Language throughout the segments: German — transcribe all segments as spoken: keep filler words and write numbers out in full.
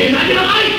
Okay, seid ihr bereit?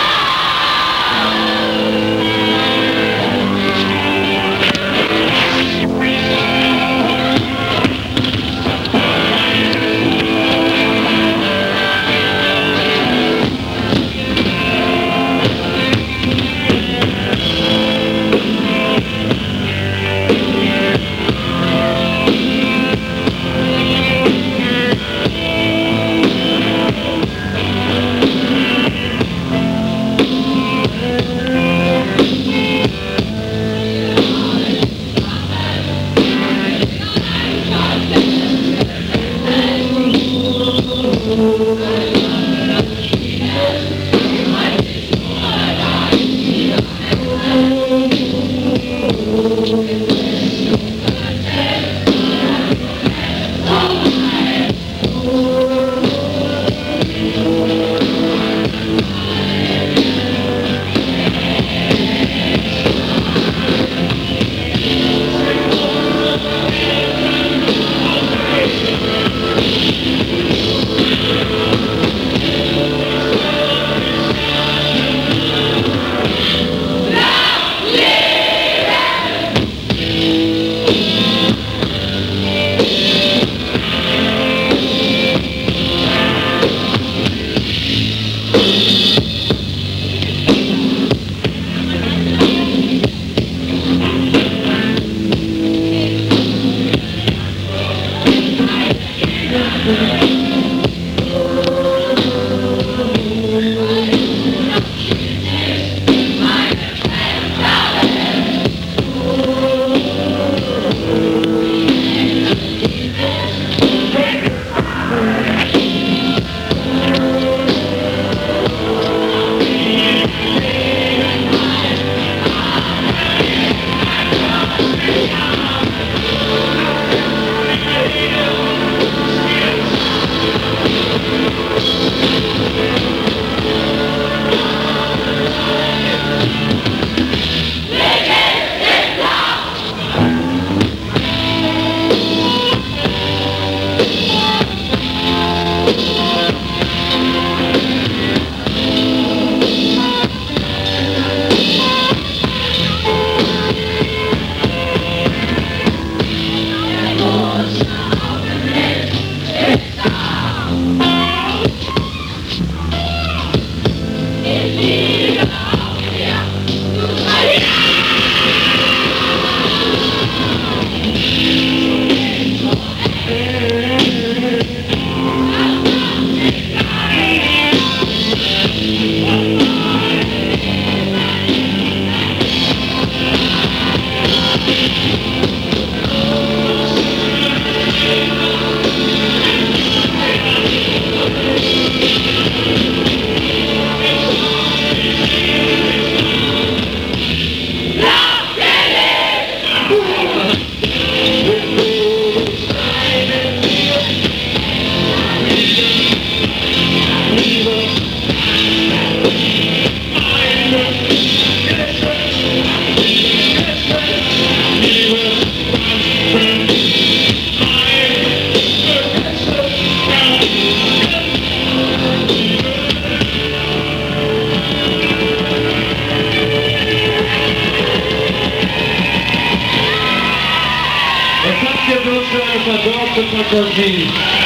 verdorbte Fantasie.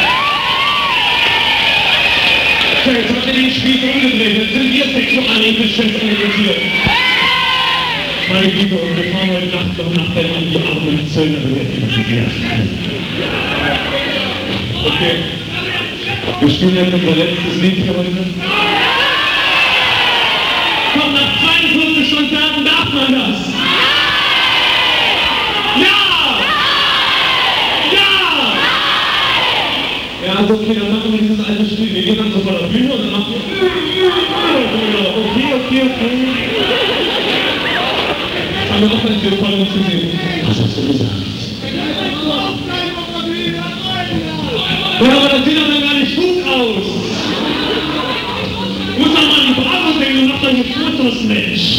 So, jetzt habt ihr den Spieß umgedreht, jetzt sind wir sexuell beschissen irritiert. Meine Liebe, und wir fahren heute Nacht noch nach Berlin, die armen Zöllner wird Okay. Wir spielen jetzt unser letztes Lied für heute. Komm, nach zweiundfünfzig Stunden darf man das! Ja! Ja! Ja, also okay, dann machen wir dieses alte Spiel. Wir gehen dann so vor der Bühne und dann machen wir... Okay, okay, okay. Haben wir noch ein bisschen von uns gesehen. Was hast du gesagt? Ja, aber das sieht doch dann gar nicht gut aus. Du musst doch mal einen Bravo singen und mach doch nicht Fotos, Mensch.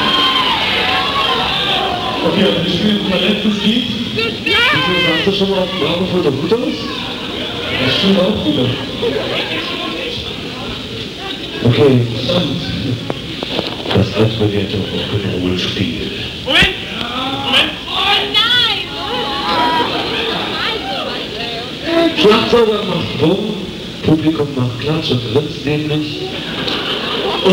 Okay, also wir spielen unser letztes Lied. Hast du schon mal auf Bravo voll der Hut aus? Das stimmt auch wieder. Okay, interessant. Das altbewährte Rock'n'Roll-Spiel. Moment! Moment! Schlagzeuger macht rum, Publikum macht Klatsch und grinst nämlich.